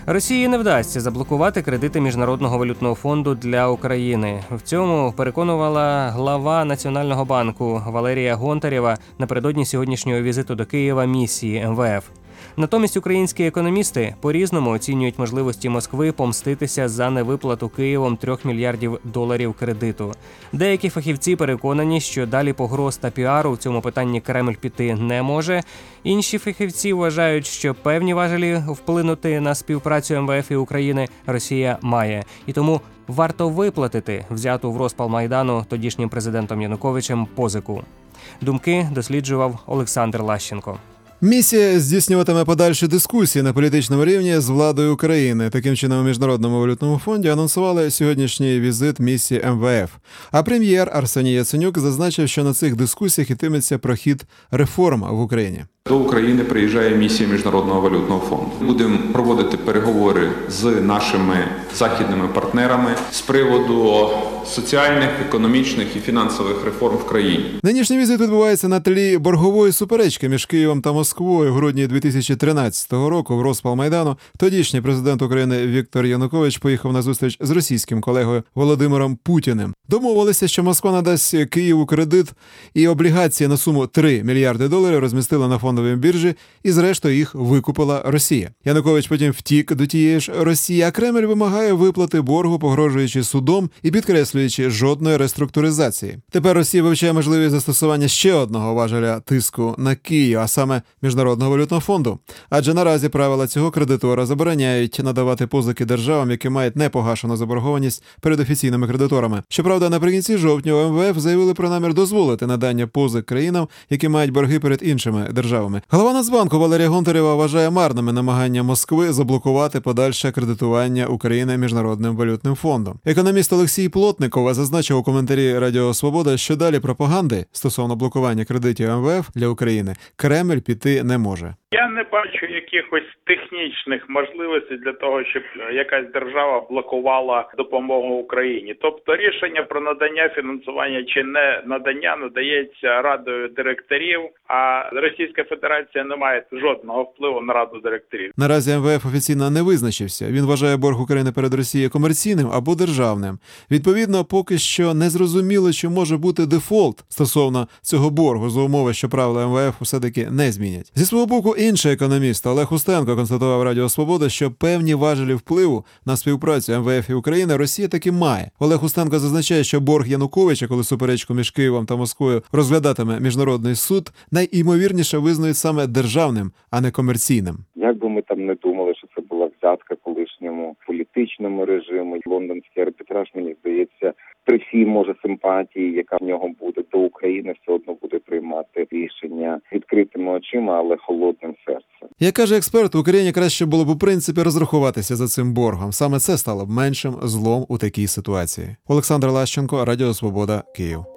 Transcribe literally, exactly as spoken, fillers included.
Росії не вдасться заблокувати кредити Міжнародного валютного фонду для України. В цьому переконувала глава Національного банку Валерія Гонтарєва напередодні сьогоднішнього візиту до Києва місії ем ве еф. Натомість українські економісти по-різному оцінюють можливості Москви помститися за невиплату Києвом трьох мільярдів доларів кредиту. Деякі фахівці переконані, що далі погроз та піару в цьому питанні Кремль піти не може. Інші фахівці вважають, що певні важелі вплинути на співпрацю ем ве еф і України Росія має. І тому варто виплатити взяту в розпал Майдану тодішнім президентом Януковичем позику. Думки досліджував Олександр Лащенко. Місія здійснюватиме подальші дискусії на політичному рівні з владою України. Таким чином, у Міжнародному валютному фонді анонсували сьогоднішній візит місії ем ве еф. А прем'єр Арсеній Яценюк зазначив, що на цих дискусіях йтиметься про хід реформ в Україні. До України приїжджає місія Міжнародного валютного фонду. Будемо проводити переговори з нашими західними партнерами з приводу соціальних, економічних і фінансових реформ в країні. Нинішній візит відбувається на тлі боргової суперечки між Києвом та Москвою. В грудні дві тисячі тринадцятого року в розпал Майдану тодішній президент України Віктор Янукович поїхав на зустріч з російським колегою Володимиром Путіним. Домовилися, що Москва надасть Києву кредит і облігації на суму три мільярди доларів розмістила на фондовій біржі і зрештою їх викупила Росія. Янукович потім втік до тієї ж Росії, а Кремль вимагає виплати боргу, погрожуючи судом і підкреслюючи жодної реструктуризації. Тепер Росія вивчає можливість застосування ще одного важеля тиску на Київ, а саме Міжнародного валютного фонду. Адже наразі правила цього кредитора забороняють надавати позики державам, які мають непогашену заборгованість перед офіційними кредиторами. Щоправда, наприкінці жовтня у ем ве еф заявили про намір дозволити надання позик країнам, які мають борги перед іншими державами. Голова Нацбанку Валерія Гонтарєва вважає марними намагання Москви заблокувати подальше кредитування України Міжнародним валютним фондом. Економіст Олексій Плотников зазначив у коментарі Радіо Свобода, що далі пропаганди стосовно блокування кредитів ем ве еф для України Кремль піти не може. Я не бачу якихось технічних можливостей для того, щоб якась держава блокувала допомогу Україні. Тобто рішення про надання фінансування чи не надання надається Радою директорів, а Російська Федерація не має жодного впливу на Раду директорів. Наразі ем ве еф офіційно не визначився. Він вважає борг України перед Росією комерційним або державним. Відповідно, поки що не зрозуміло, чи може бути дефолт стосовно цього боргу за умови, що правила ем ве еф все-таки не змінять. Зі свого боку, інший економіст Олег Устенко констатував Радіо Свобода, що певні важелі впливу на співпрацю ем ве еф і України Росія таки має. Олег Устенко зазначає, що борг Януковича, коли суперечку між Києвом та Москвою розглядатиме Міжнародний суд, найімовірніше визнають саме державним, а не комерційним. Як би ми там не думали, що це була взятка колишньому політичному режиму, лондонський арбітраж, мені здається, при всій, може, симпатії, яка в нього буде до України, все одно буде приймати рішення відкритими очима, але холодним серцем. Як каже експерт, Україні краще було б у принципі розрахуватися за цим боргом. Саме це стало б меншим злом у такій ситуації. Олександр Лащенко, Радіо Свобода, Київ.